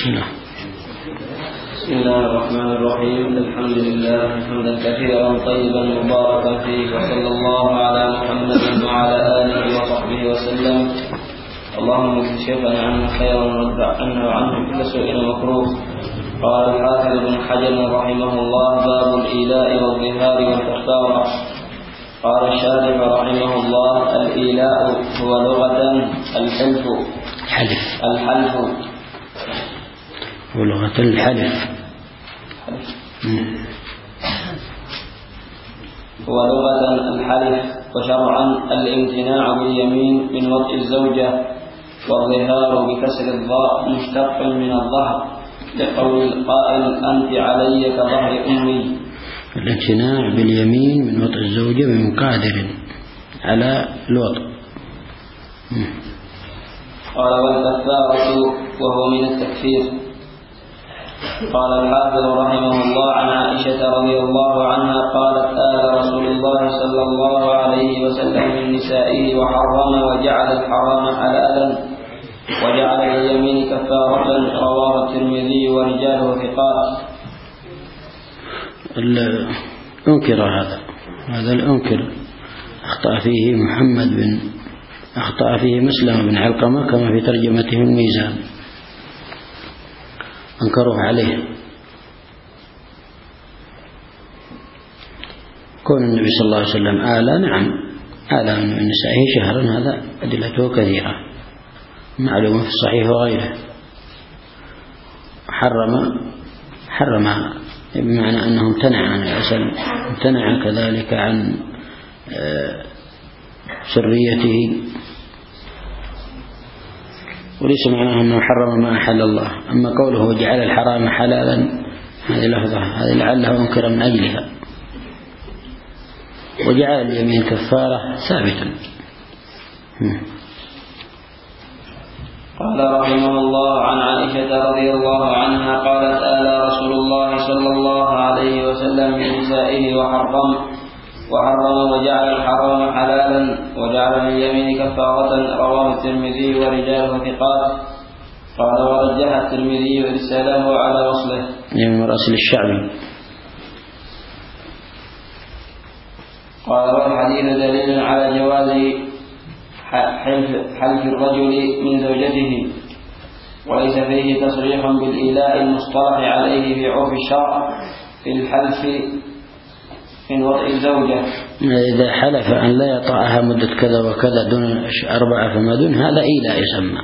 بسم الله. بسم الله الرحمن الرحيم. الحمد لله حمدا كثيرا طيبا مباركا فيه، وصلى الله على محمد وعلى آله وصحبه وسلم. اللهم اجزي شيخنا عنا خيرا وادفع عنا وعنه كل سوء ومكروه. قال الحافظ ابن حجر رحمه الله: باب الإيلاء والظهار والكفارة. قال الشارح رحمه الله: الإيلاء هو لغة الحلف ولغة الحلف هو لغة الحلف، وشرعا الامتناع باليمين من وطء الزوجة، والظهار بكسر الضاء مشتق من الظهر، لقول القائل: أنت علي كظهر أمي. الامتناع باليمين من وطء الزوجة من قادر على الوطء. قال: والكفارة وهو من التكفير. قال الحافظ رحمه الله: عن عائشة رضي الله عنها قالت: آل رسول الله صلى الله عليه وسلم من نسائه وحرم وجعل الحرام حلالا وجعل اليمين كفارة. رواه الترمذي ورجاله ثقات. أنكر هذا الأنكر أخطأ فيه مسلم بن علقمة كما في ترجمته الميزان، أنكروه عليه. كون النبي صلى الله عليه وسلم آلى من نسائه شهرا، هذا أدلته كثيرة معلومة في الصحيح وغيره. حرم بمعنى أنه امتنع عن العسل، امتنع كذلك عن سريته، وليس معناه أنه حرم ما أحل الله. أما قوله وجعل الحرام حلالا، هذه لفظة هذه لعله أنكر من أجلها. وجعل اليمين كفارة ثابتا. قال رحمه الله: عن عائشة رضي الله عنها قالت: آلى رسول الله صلى الله عليه وسلم من نسائه وحرم وجعل الحرام حلالا وجعل اليمين كفارة. رواه الترمذي ورجاله ثقات. قال: ورجح الترمذي إرساله على وصله، من رأسل الشعبي. قال: والحديث دليل على جواز حلف الرجل من زوجته، وليس فيه تصريح بالإيلاء المصطلح عليه في عرف الشرع في الحلف من وطء الزوجة. إذا حلف أن لا يطأها مدة كذا وكذا دون 4 فما دون، هذا إيلاء يسمى،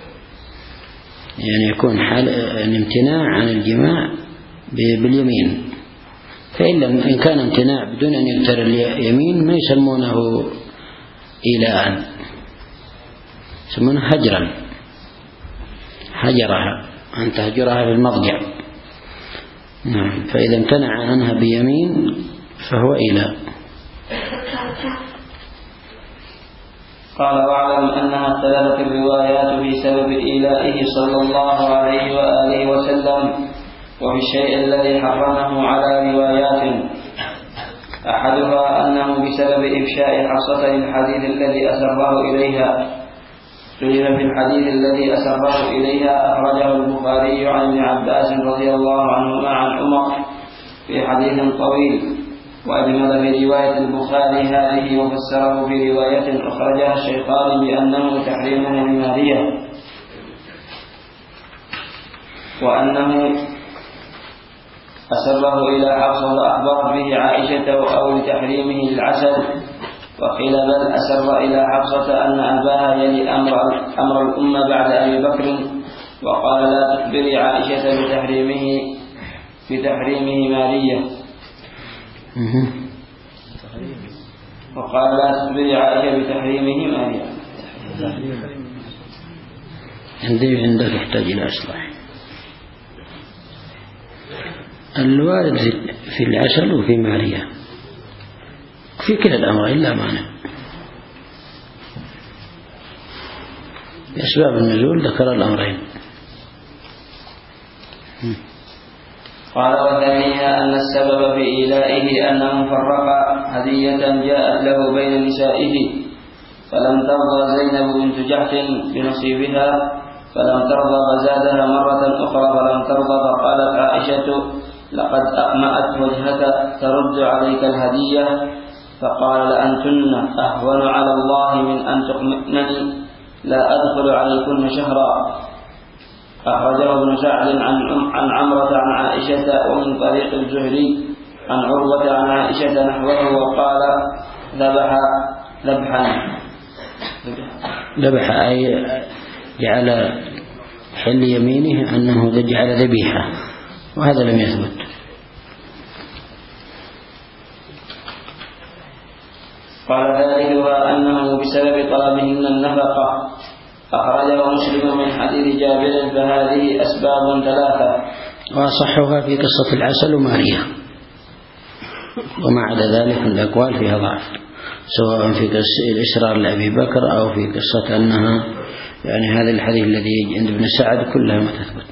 يعني يكون الامتناع عن الجماع باليمين. إن كان امتناع بدون أن يغتر اليمين ما يسمونه إيلاء، يسمونه هجرها، أن تهجرها في المضجع. نعم. فإذا امتنع عنها بيمين فهو إيلاء. قال: واعلم أنها اختلفت الروايات في سبب إيلائه صلى الله عليه وآله وسلم وفي الشيء الذي حرمه على روايات. أحدها أنه بسبب إفشاء حفصة الحديث الذي أسره إليها. قيل في الحديث الذي أسره إليها أخرجه البخاري عن ابن عباس رضي الله عنهما عن عمر في حديث طويل، وأجمل في رواية البخاري هذه وفسره في رواية أخرجها الشيخان بأنه تحريمه لماريا، وأنه أسره إلى حفصة وأخبر به عائشة أو لتحريمه للعسل. وقيل بل أسر إلى حفصة أن أباها يلي أمر الأمة بعد أبي بكر، وقال: لا تخبري عائشة بتحريمه مارية. وقال: لا تخبري عائشة بتحريمه مارية. عندك يحتاج إلى إصلاح. الوارد في العسل وفي مارية في كلا الأمرين لا مانع. بأسباب النزول ذكر الأمرين. قال: وثانيها أن السبب في إيلائه أنه فرق هدية جاءت له بين نسائه، فلم ترضى زينب بنت جحش بنصيبها فلم ترضى فزادها مرة أخرى فلم ترضى، فقالت عائشة: لقد أقمأت وجهك ترد عليك الهدية. فقال: لأنتن أهون على الله من أن تقمئنني، لا أدخل عليكن شهرا. أخرجه ابن سعد عن عمرة عن عائشة ومن طريق الزهري عن عروة عن عائشة نحوه، وقال: ذبح أي جعل حل يمينه أنه جعل ذبيحة، وهذا لم يثبت. قال ذلكها أنه بسبب طلبهن النفقة. أخرجه مسلم من حديث جابر، فهذه أسباب ثلاثة، وأصحها في قصة العسل وماريا، وما عدا ذلك من الأقوال فيها ضعف، سواء في الإسرار لأبي بكر أو في قصة أنها يعني هذا الحديث الذي عند ابن سعد كلها ما تثبت.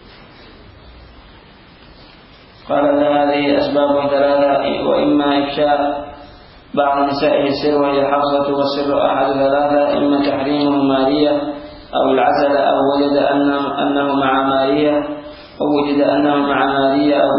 قال هذه أسباب ثلاثة، وإما إفشاء بعض نسائه السر وهي حفصة، والسر أحد ثلاثة: إما تحريمه مارية أو العسل، أو وجد أنه مع مارية، أو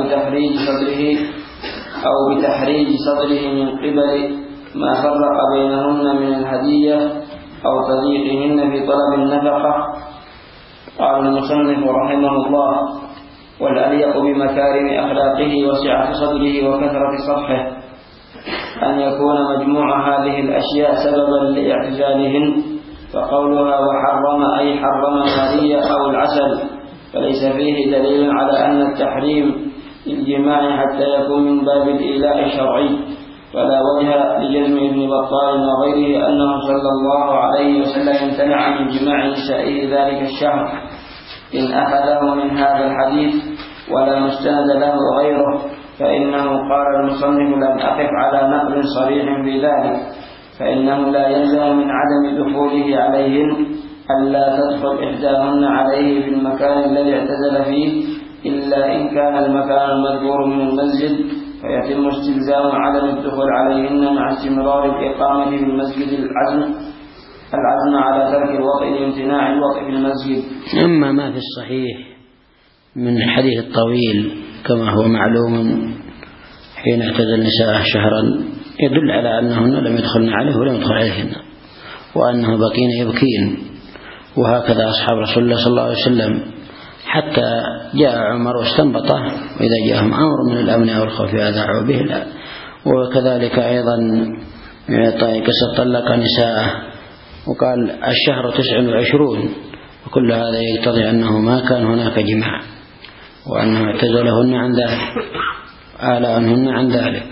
بتحريج صدره من قبل ما فرق بينهن من الهدية أو تضييقهن في طلب النفقة. قال المصنف رحمه الله: والأليق بمكارم أخلاقه وسعة صدره وكثرة صفحه أن يكون مجموع هذه الأشياء سببا لاعتزالهن. فقولها وحرم أي حرم مارية أو العسل، فليس فيه دليل على أن التحريم للجماع حتى يكون من باب الإيلاء الشرعي، فلا وجه لجزم ابن بطال وغيره أنه صلى الله عليه وسلم امتنع من جماع نسائه ذلك الشهر، إن أخذه من هذا الحديث ولا مستند له غيره، فإنه قال المصنف: لم أقف على نقل صريح في ذلك، فإنه لا يلزم من عدم دخوله عليهن ألا تدخل إحداهن عليه في المكان الذي اعتزل فيه، إلا إن كان المكان المذكور من المسجد، فيتم استلزام عدم الدخول عليهن مع استمرار الإقامة في المسجد العزم على ترك الوطء لامتناع الوطء في المسجد. أما ما في الصحيح من الحديث الطويل كما هو معلوم حين اعتزل نساءه شهرا يدل على أنهن لم يدخلن عليه ولم يدخل عليهن، وأنه بقين يبكين، وهكذا أصحاب رسول الله صلى الله عليه وسلم، حتى جاء عمر واستنبطه: وإذا جاءهم أمر من الأمن أو الخوف أذاعوا به. لا. وكذلك أيضا قصة طلق نساءه وقال الشهر 29، وكل هذا يقتضي أنه ما كان هناك جماع، وأنه اعتزلهن عن ذلك، آلأهن عن ذلك.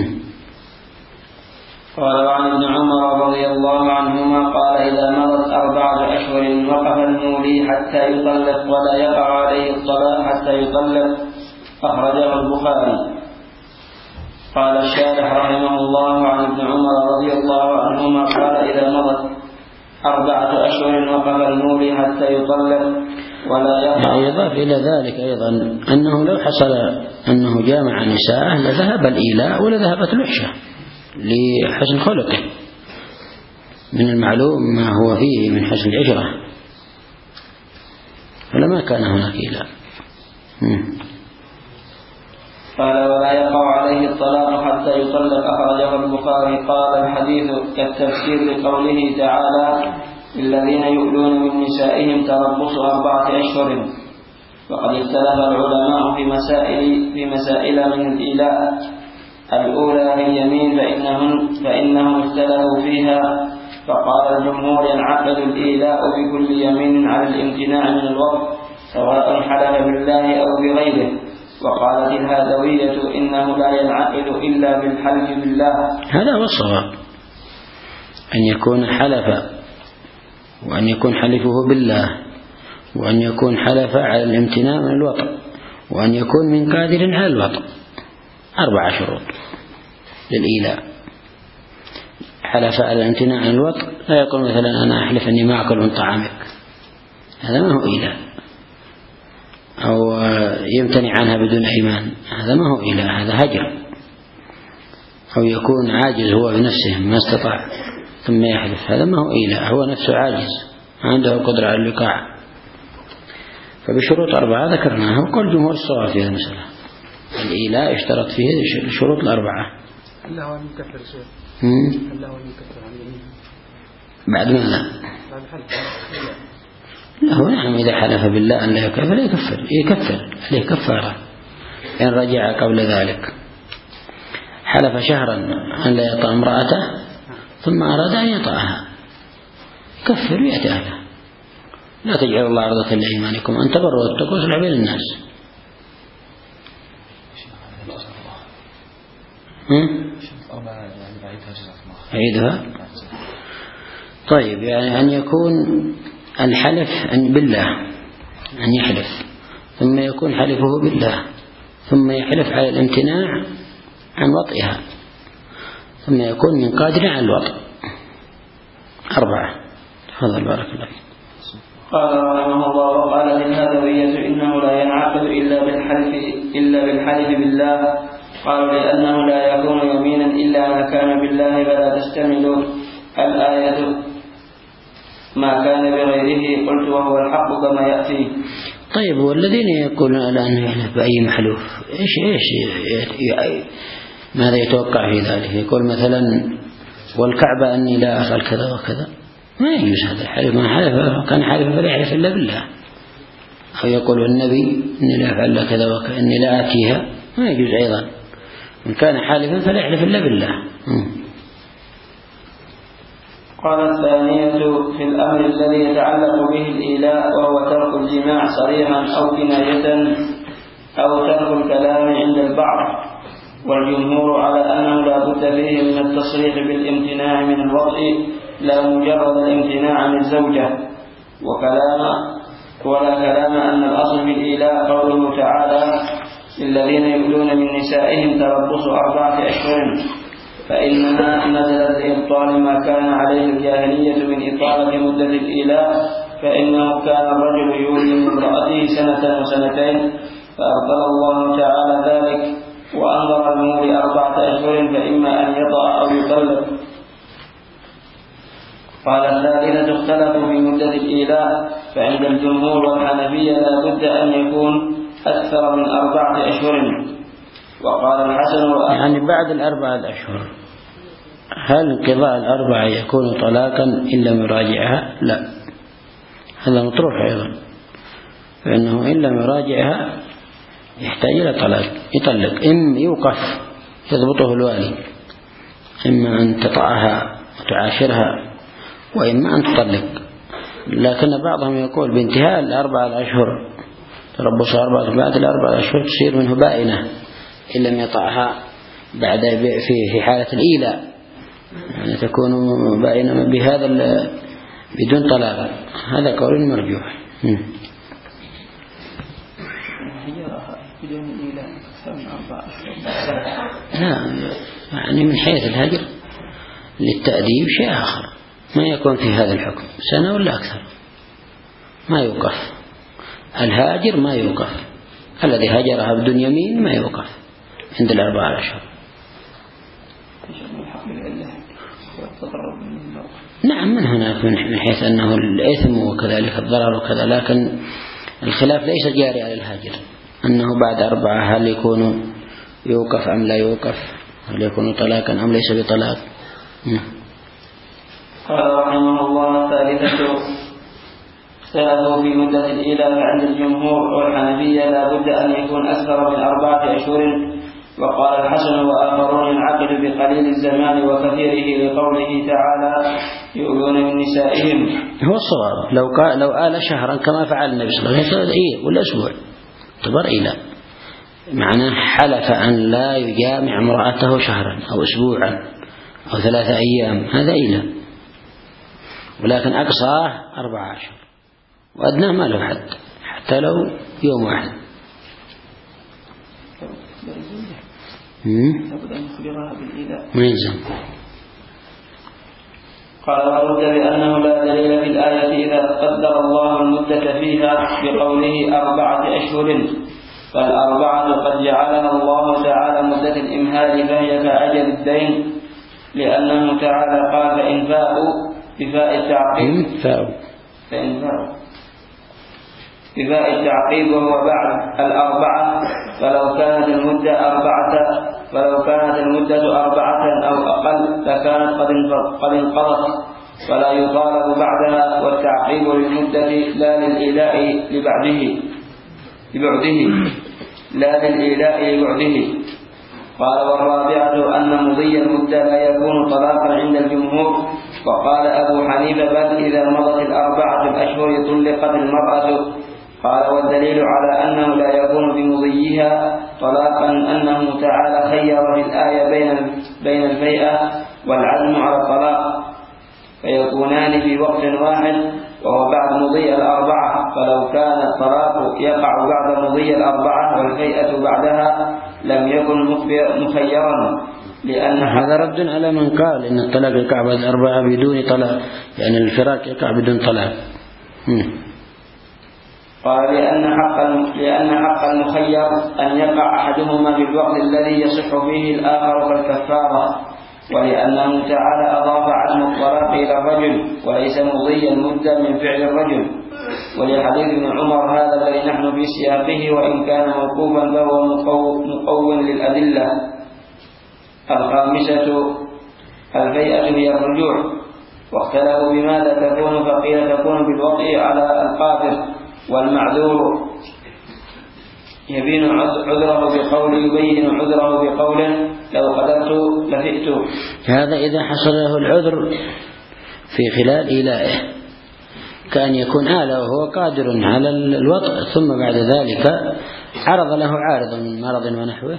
قال وعن ابن عمر رضي الله عنهما قال: إذا مضت 4 أشهر وقف المولي حتى يطلق ولا يقع عليه الطلاق حتى يطلق. أخرجه البخاري. قال الشارح رحمه الله عن ابن عمر رضي الله عنهما قال: إذا مضت 4 أشهر وقف المولي حتى يطلق ولا يقع. يضاف إلى ذلك أيضا أنه لو حصل أنه جامع نساءه لذهب الإيلاء ولذهبت الوحشة لحسن خلقه، من المعلوم ما هو فيه من حسن العشرة، فلما كان هناك إيلاء. قال: ولا يقع عليه الطلاق حتى يطلق. أخرجه البخاري. قال الحديث كالتفسير لقوله تعالى: الذين يؤلون من نسائهم تربص 4 أشهر. وقد اختلف العلماء في مسائل من الإيلاء. الأولى في اليمين فإنهم اختلفوا فيها، فقال الجمهور: ينعقد الإيلاء بكل يمين على الامتناع من الوطء سواء حلف بالله أو بغيره. وقالت الهادوية: إنه لا ينعقد إلا بالحلف بالله. هذا هو الصواب، أن يكون حلف، وأن يكون حلفه بالله، وأن يكون حلف على الامتناع من الوطء، وأن يكون من قادر على الوطء. 4 شروط للإيلاء. حلف على الامتناع عن الوطء، لا يقول مثلا أنا أحلف أني ما أكل من طعامك، هذا ما هو إيلاء. أو يمتنع عنها بدون أيمان، هذا ما هو إيلاء، هذا هجر. أو يكون عاجز هو بنفسه ما استطاع ثم يحلف، هذا ما هو إيلاء، هو نفسه عاجز ما عنده القدرة على الوقاع. فبشروط 4 ذكرناها، وقال جمهور الصواب في هذه المسألة الإيلاء يشترط فيه الشروط 4. الله هو المكفر شيخ. الله هو المكفر عن يمين. بعد ماذا؟ بعد حلف. لا نعم، إذا حلف بالله أن لا يكفر يكفر عليه كفارة إن رجع قبل ذلك. حلف شهرا أن لا يطأ امرأته ثم أراد أن يطأها كفر ويأتي أهله. لا تجعلوا الله عرضة لأيمانكم أن تبروا واتقوا وتصلحوا بين الناس. أعيدها. طيب، يعني أن يكون الحلف بالله، أن يحلف ثم يكون حلفه بالله ثم يحلف على الامتناع عن وطئها ثم يكون من قادر على الوطء. 4. تفضل بارك الله فيك. قال رحمه الله: وقال الهذوية إنه لا ينعقد إلا بالحلف بالله. قالوا لأنه لا يكون يمينا إلا ما كان بالله، فلا تستعمل الآية ما كان بغيره. قلت وهو الحق كما يأتي. طيب، والذين يقولون الآن يحلف بأي محلوف إيش ماذا يتوقع في ذلك؟ يقول مثلا والكعبة أني لا أفعل كذا وكذا، ما يجوز هذا الحلف. ما حلف كان حلف فلا يحلف إلا بالله. أو يقول النبي أني لا أفعل كذا وكذا، أني لا آتيها، ما يجوز أيضا. من كان حالفا فلا يحلف إلا بالله. قال الثانية في الأمر الذي يتعلق به الإيلاء، وهو ترك الجماع صريحا أو كناية أو ترك الكلام عند البعض، والجمهور على أنه لا بد فيه من التصريح بالامتناع من الوطء لا مجرد الامتناع عن الزوجة. ولا كلام أن الأصل في الإيلاء قوله تعالى: للذين يؤلون من نسائهم تربص 4 أشهر، فإنها نزلت لإبطال ما كان عليه الجاهلية من إطالة مدة الإيلاء، فإنه كان الرجل يولي من امرأته 1 و2 فأبطل الله تعالى ذلك وأنظر المولي 4 أشهر، فإما أن يطأ أو يطلق. قال الثالثة اختلفوا في مدة الإيلاء، فعند الجمهور والحنفية لا بد أن يكون أكثر من 4 أشهر. وقال الحسن يعني بعد 4 أشهر. هل انقضاء 4 يكون طلاقا إن لم يراجعها؟ لا، هذا مطروح أيضا، فإنه إن لم يراجعها يحتاج إلى طلاق، يطلق. إما يوقف يضبطه الوالي، إما أن تطأها وتعاشرها، وإما أن تطلق. لكن بعضهم يقول بانتهاء 4 أشهر تربص 4، بعد 4 أشهر تصير منه بائنة إن لم يطأها بعد في حالة الإيلاء، يعني تكون بائنة بهذا بدون طلاق. هذا قول مرجوح. لا، يعني من حيث الهجر للتأديب شيء آخر، ما يكون في هذا الحكم 1 ولا أكثر، ما يوقف. الهاجر ما يوقف، الذي هاجرها بدون يمين ما يوقف عند 4 أشهر. نعم، من هنا من حيث أنه الإثم وكذلك الضرر وكذا، لكن الخلاف ليس جاري على الهاجر، أنه بعد 4 هل يكون يوقف أم لا يوقف، هل يكون طلاقا أم ليس بطلاق. قال رحمه الله: الثالثة اختلفوا في مدة الإيلاء، فعند الجمهور والحنفية لا بد أن يكون أكثر من 4 أشهر. وقال الحسن وآخرون ينعقد بقليل الزمان وكثيره، لقوله تعالى: يؤلون من نسائهم. هو الصواب لو آل شهرا كما فعل النبي صلى الله عليه وسلم ولا أسبوع اعتبر إيلاء، معناه حلف أن لا يجامع امرأته شهرا أو أسبوعا أو 3 أيام، هذا إيلاء. ولكن أقصاه 4 أشهر، وأدناه ما له حد، حتى لو يوم واحد. ما يلزم. قال: ورد بأنه لا دليل في الآية إذا قدر الله المدة فيها بقوله 4 أشهر، فال4 قد جعلها الله تعالى مدة الإمهال، فهي كأجل الدين، لأنه تعالى قال: فإن فاءوا بفاء التعقيب، فإن فاءوا بباء التعقيب وهو بعد الأربعة، فلو كانت المدة 4 أو أقل لكانت قد انقضت، فلا يطالب بعدها، والتعقيب للمدة لا للإيلاء لبعده. قال: والرابعة أن مضي المدة لا يكون طلاقا عند الجمهور. وقال أبو حنيفة: بل إذا مضت 4 أشهر طلقت المرأة. قال: والدليل على أنه لا يكون بمضيها طلاقا أنه تعالى خير في الآية بين الفيئة والعزم على الطلاق، فيكونان في وقت واحد وهو بعد مضي 4، فلو كان الطلاق يقع بعد مضي 4 والفيئة بعدها لم يكن مخيرا، لأن هذا رد على من قال إن الطلاق يقع بعد 4 بدون طلاق، يعني الفراق يقع بدون طلاق. قال: لأن حق المخير أن يقع أحدهما في الوقت الذي يصح فيه الآخر كالكفارة، ولأنه تعالى أضاف عزم الطلاق إلى الرجل وليس مضي المدة من فعل الرجل، ولحديث ابن عمر هذا الذي نحن في سياقه وإن كان موقوفا فهو مقوم للأدلة. الخامسة الفيئة هي الرجوع، واختلفوا بماذا تكون، فقيل تكون بالوطء على القادر، والمعذور يبين عذره بقوله لو قدرت لفئت. هذا إذا حصل له العذر في خلال إيلائه، كان يكون آله وهو قادر على الوطء، ثم بعد ذلك عرض له عارض من مرض ونحوه،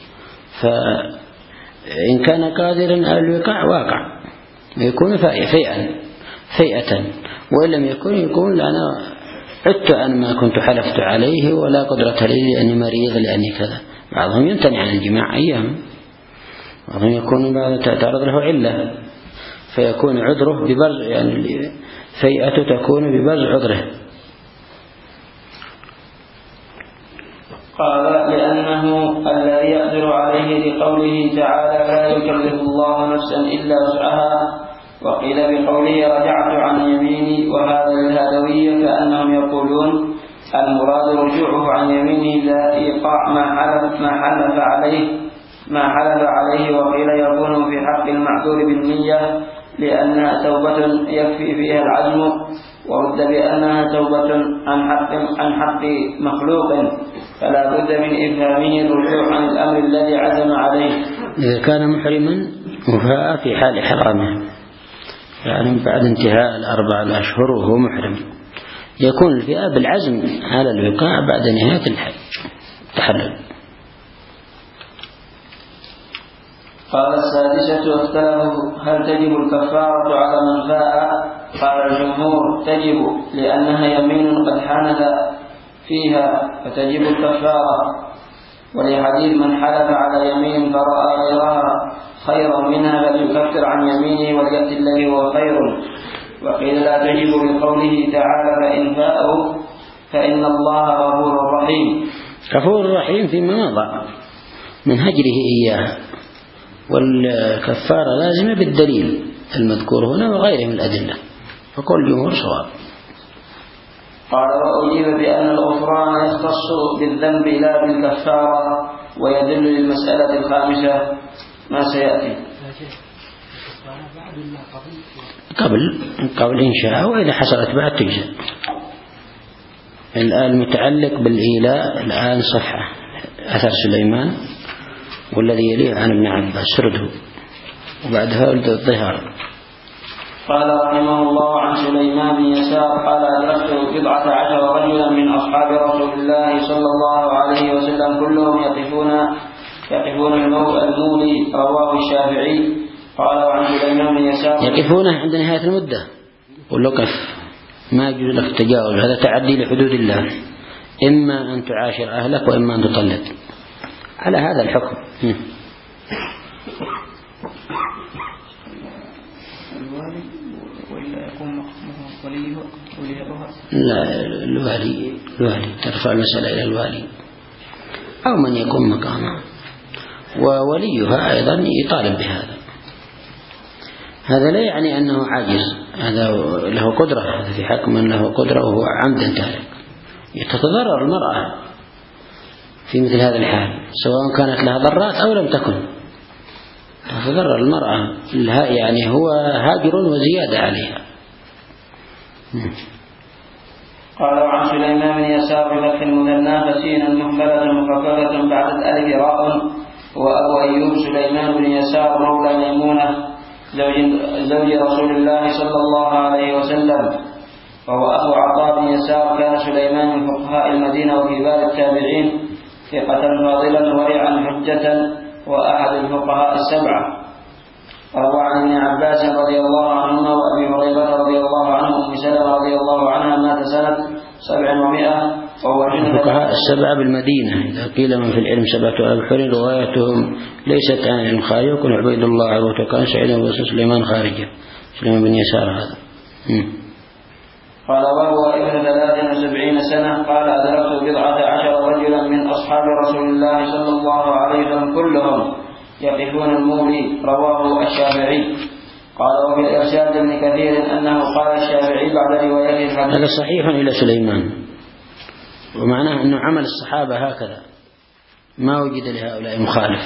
فإن كان قادرا على الوقاع واقع يكون فيئة، وإن لم يكون أنا عدت عن ما كنت حلفت عليه ولا قدرة لي لأني مريض لأني كذا. بعضهم يمتنع عن الجماع أيام، بعضهم يكون بعد تعرض له علة فيكون عذره ببرز، يعني فيئة تكون ببرز عذره. قال: لأنه الذي يقدر عليه لقوله تعالى لا يكلف الله نفسا إلا وسعها. وقيل بقوله رجعت عن يميني، وهذا للهدوية كأنهم يقولون المراد رجوعه عن يمينه لا إيقاع ما حلف عليه. وقيل يكون في حق المعذور بالنية لأنها توبة يكفي فيها العزم، ورد بأنها توبة عن حق مخلوق، فلا بد من إفهامه الرجوع عن الأمر الذي عزم عليه. إذا كان محرما وفاء في حال إحرامه، يعني بعد انتهاء 4 أشهر وهو محرم، يكون الفئة بالعزم على الوقاع بعد نهاية التحلل. قال: السادسة اختلفوا هل تجب الكفارة على من فاء؟ قال الجمهور تجب، لأنها يمين قد حنث فيها فتجب الكفارة، ولحديث من حلف على يمين فرأى غيرها خيرا منها فليكفر عن يمينه وليأتي الذي هو خير. وقيل لا تجب لقوله تعالى فإن فاءوا فإن الله غفور رحيم. غفور رحيم فيما مضى من هجره إياه، والكفارة لازمة بالدليل المذكور هنا وغيره من الأدلة، فكل الجمهور صواب. قال: وأجيب بأن الغفران يختص بالذنب لا بالكفارة، ويدل للمسألة الخامسة ما سيأتي. قبل إن شاء، وإذا حصلت بعد تجزء. الآن متعلق بالإيلاء، الآن صفحة أثر سليمان والذي يليه عن ابن عباس سرده، وبعدها الظهار. قال رحمه الله عن سليمان بن يسار قال: أدركت 17 رجلا من أصحاب رسول الله صلى الله عليه وسلم كلهم يقفون المولي، رواه الشافعي. قال وعن سليمان بن يسار يقفونه عند نهاية المدة، والوقف ما يجوز لك التجاوز، هذا تعدي لحدود الله، إما أن تعاشر أهلك وإما أن تطلق، على هذا الحكم. لا، الوالي ترفع المسألة إلى الوالي أو من يكون مقامه، ووليها أيضا يطالب بهذا. هذا لا يعني أنه عاجز، هذا له قدرة، هذا في حق من له قدرة وهو عمدا تارك، تتضرر المرأة في مثل هذا الحال، سواء كانت لها ضرات أو لم تكن، تتضرر المرأة، يعني هو هاجر وزيادة عليها. قال عن سليمان بن يسار بفتح المثنى فسينا مهملة مخففة بعد الألف راء، وأبو أيوب سليمان بن يسار مولى ميمونة زوج رسول الله صلى الله عليه وسلم، وهو أخو عطاء بن يسار. كان سليمان من فقهاء المدينة وكبار التابعين، ثقة فاضلا ورعا حجة، وأحد الفقهاء السبعة. روى عن ابن عباس رضي الله عنهما وأبي هريرة رضي الله عنه وأم سلمة رضي الله عنها مات سنة 700 وهو الفقهاء السبعة بالمدينة. إذا قيل من في العلم 7 أبحر روايتهم ليست عن العلم خارجة، يكون عبيد الله عروة وكان سعيد بن سليمان خارجة، سليمان بن يسار هذا. قال وهو ابن 73 سنة. قال أدركت 14 رجلا من أصحاب رسول الله صلى الله عليه وسلم كلهم يقفون المولي. رواه الشافعي. قال وفي الإرشاد ابن كثير أنه قال الشافعي بعد روايته الحديث. هذا صحيح إلى سليمان، ومعناه أنه عمل الصحابة هكذا، ما وجد لهؤلاء مخالف.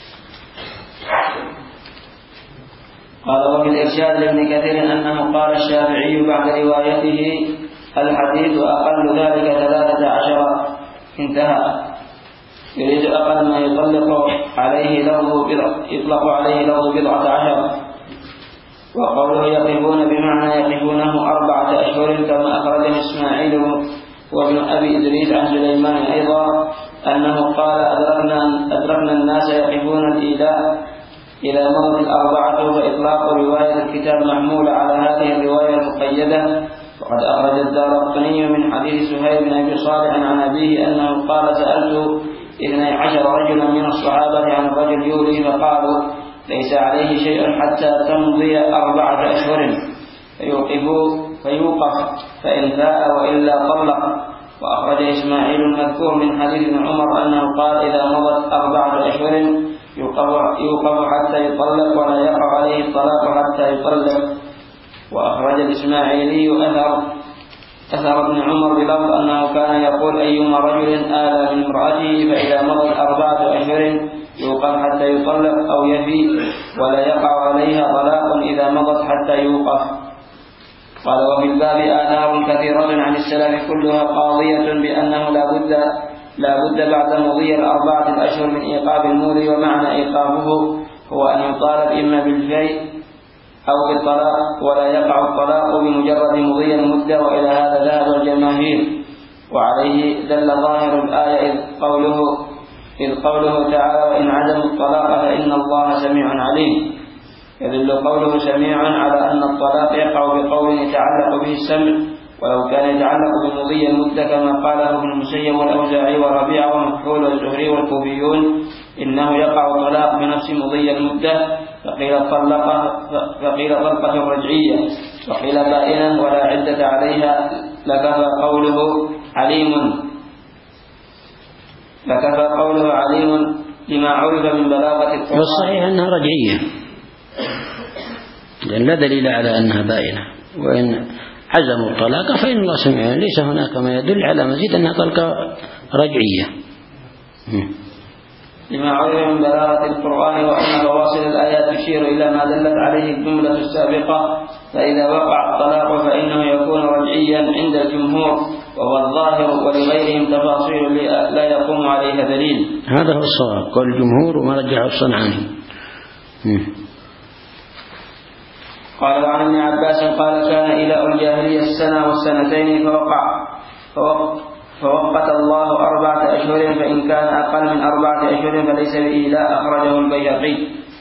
قال وفي الإرشاد لابن كثير أنه قال الشافعي بعد روايته الحديث وأقل ذلك 13. انتهى. يريد أقل ما يطلق عليه لفظ 14. وقوله يقفون بمعنى يقفونه 4 أشهر، كما أخرجه إسماعيل وابن أبي إدريس عن سليمان أيضا أنه قال أدركنا الناس يقفون الإيلاء إلى مضت 4. فإطلاق رواية الكتاب محمول على هذه الرواية المقيدة. وقد أخرج الدارقطني من حديث سهيل بن أبي صالح عن أبيه أنه قال سألت 12 رجلا من الصحابة عن الرجل يولي، فقالوا ليس عليه شيء حتى تمضي 4 أشهر فيوقف فإن فاء وإلا طلق. وأخرج إسماعيل المذكور من حديث ابن عمر أنه قال إذا مضت 4 أشهر يوقف حتى يطلق ولا يقع عليه الطلاق حتى يطلق. وأخرج الإسماعيلي أثر ابن عمر بلفظ أنه كان يقول أيما رجل آلى من امرأته فإذا مضت 4 أشهر يوقف حتى يطلق أو يفي ولا يقع عليها طلاق إذا مضت حتى يوقف. قال وفي الباب آثار كثيرة عن السلف كلها قاضية بأنه لا بد بعد مضي 4 أشهر من إيقاف المولي. ومعنى إيقافه هو أن يطالب إما بالفيء أو بالطلاق، ولا يقع الطلاق بمجرد مضي المدة، وإلى هذا ذهب الجماهير. وعليه دل ظاهر الآية إذ قوله تعالى وإن عدموا الطلاق فإن الله سميع عليم. يدل قوله سميع على أن الطلاق يقع بقول يتعلق به السمع، ولو كان يتعلق بمضي المدة كما قاله ابن المسيب والأوزاعي وربيعة ومكحول والزهري والكوفيون إنه يقع الطلاق بنفس مضي المدة، فقيل طلقة رجعية وقيل بائنة ولا عدة عليها. لكفى قوله عليم لما عرف من بلاغة القرآن. والصحيح أنها رجعية، لأن لا دليل على أنها بائنة. وإن عزموا الطلاق فإن الله سميع، ليس هناك ما يدل على مزيد أنها طلقة رجعية. لما عرف من بلاغة القرآن وأن فواصل الآيات تشير إلى ما دلت عليه الجملة السابقة. فإذا وقع الطلاق فإنه يكون رجعيا عند الجمهور وهو الظاهر، ولغيرهم تفاصيل لا يقوم عليها دليل. هذا هو الصواب، قول الجمهور وما رجعه الصنعاني. قال وعن ابن عباس قال كان إيلاء الجاهلية 1 و2 فوقت الله 4 أشهر، فإن كان أقل من 4 أشهر فليس بإيلاء. أخرجه البيهقي.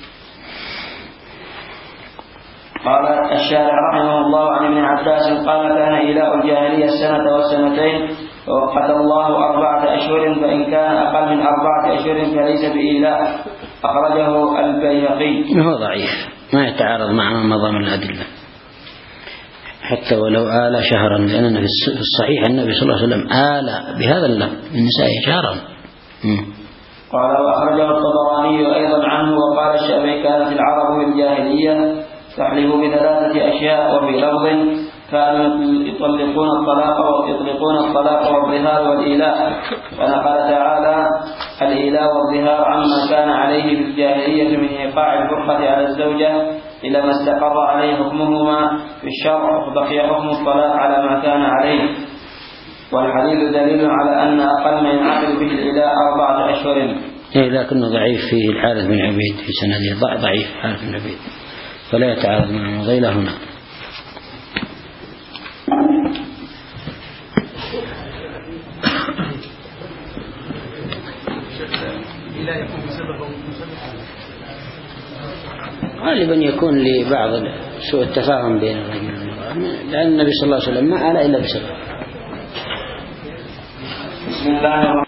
قال الشارع رحمه الله عن ابن عباس قال كان إيلاء الجاهلية 1 و2 فوقت الله 4 أشهر، فإن كان أقل من 4 أشهر فليس بإيلاء. أخرجه البيهقي. هو ضعيف، ما يتعارض مع ما مضى من الأدلة، حتى ولو آل شهرا، لأن في الصحيح النبي صلى الله عليه وسلم آل بهذا اللفظ من نسائه شهرا. قال وأخرجه الطبراني أيضا عنه. وقال الشافعي كانت العرب في الجاهلية فاحلفوا بثلاثة أشياء. وفي لفظ كانوا يطلقون الطلاق والظهار والإيلاء. ونقل تعالى الإيلاء والظهار عما كان عليه في الجاهلية من إيقاع الفرقة على الزوجة إلى ما استقر عليه حكمهما في الشرع، وبقي حكم الطلاق على ما كان عليه. والحديث دليل على أن أقل ما ينعقد به الإيلاء 4 أشهر. لكنه ضعيف فيه الحارث بن عبيد في سنده، ضعيف الحارث بن عبيد فلا يتعارض مع مضيلة هنا. غالبا يكون لبعض سوء التفاهم بين الرجل والمرأة، لأن النبي صلى الله عليه وسلم ما على إلا بسبب. بسم الله